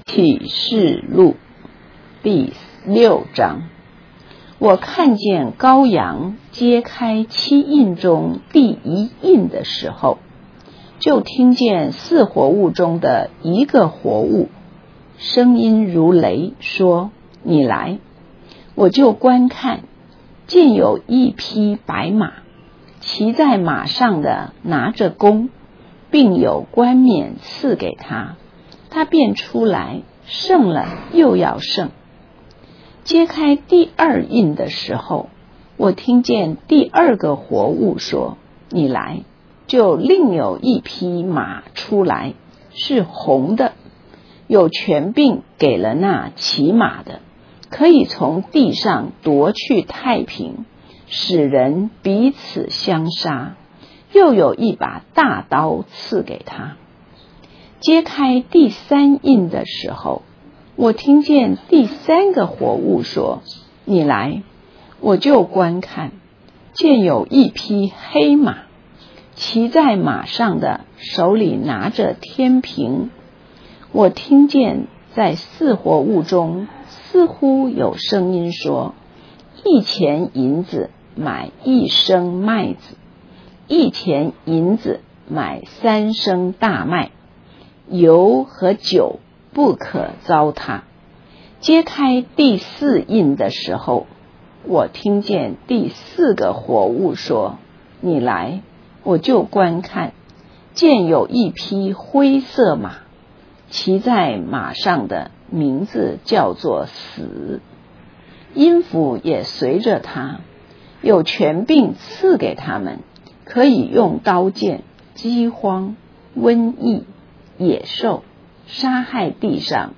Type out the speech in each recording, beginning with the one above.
启示录第6章，我看见羔羊揭开7印中第1印的时候，就听见4活物中的一个活物，声音如雷，说：你来。我就观看，见有一匹白马，骑在马上的拿着弓，并有冠冕赐给他，他便出来，胜了又要胜。揭开第2印的时候，我听见第2个活物说：你来。就另有一匹马出来，是红的，有权柄给了那骑马的，可以从地上夺去太平，使人彼此相杀，又有一把大刀赐给他。揭开第3印的时候，我听见第3个活物说：你来。我就观看，见有一匹黑马，骑在马上的手里拿着天平。我听见在4活物中似乎有声音说：1钱银子买1升麦子，1钱银子买3升大麦，油和酒不可糟蹋。揭开第4印的时候，我听见第4个活物说：你来。我就观看，见有一匹灰色马，骑在马上的名字叫做死，阴府也随着他，有权柄赐给他们，可以用刀剑、饥荒、瘟疫、野兽杀害地上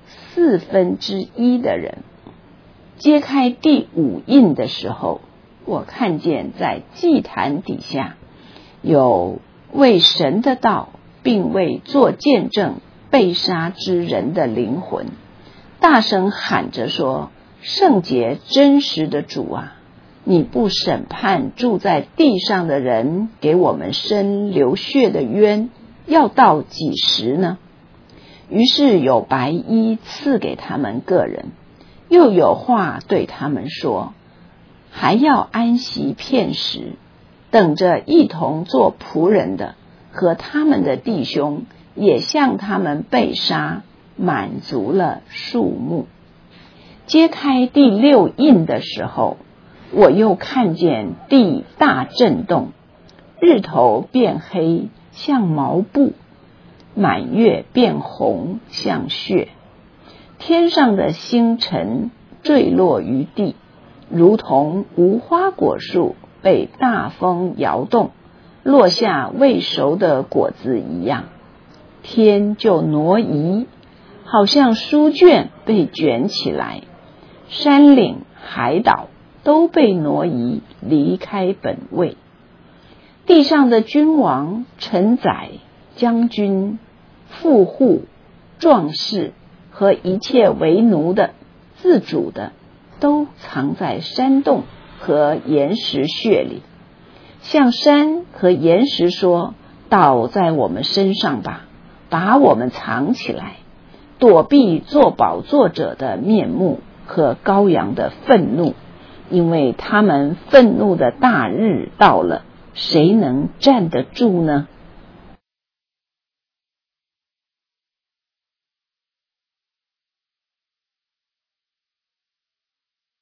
1/4的人。揭开第5印的时候，我看见在祭坛底下有为神的道并为做见证被杀之人的灵魂，大声喊着说：圣洁真实的主啊，你不审判住在地上的人，给我们伸流血的冤，要到几时呢？于是有白衣赐给他们个人，又有话对他们说：还要安息片时，等着一同做仆人的和他们的弟兄也像他们被杀，满足了数目。揭开第6印的时候，我又看见地大震动，日头变黑像毛布，满月变红像血，天上的星辰坠落于地，如同无花果树被大风摇动，落下未熟的果子一样。天就挪移，好像书卷被卷起来，山岭海岛都被挪移，离开本位。地上的君王、臣宰、将军、富户、壮士和一切为奴的、自主的，都藏在山洞和岩石穴里，向山和岩石说：倒在我们身上吧，把我们藏起来，躲避做宝座者的面目和羔羊的愤怒，因为他们愤怒的大日到了，谁能站得住呢？